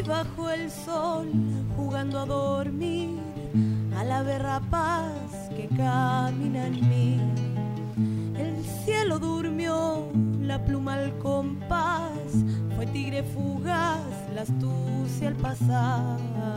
bajo el sol, jugando a dormir, a la ver rapaz que camina en mí. El cielo durmió, la pluma al compás, fue tigre fugaz, la astucia al pasar.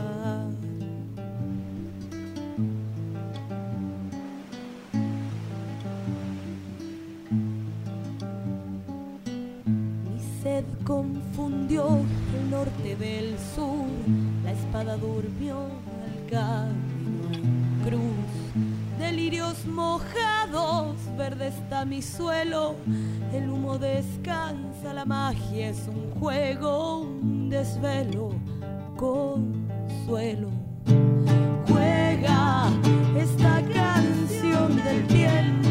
Mi sed confundió el norte del sur, la espada durmió al camino en cruz. Delirios mojados, verde está mi suelo, el humo descansa, la magia es un juego, un desvelo, consuelo. Juega esta canción del tiempo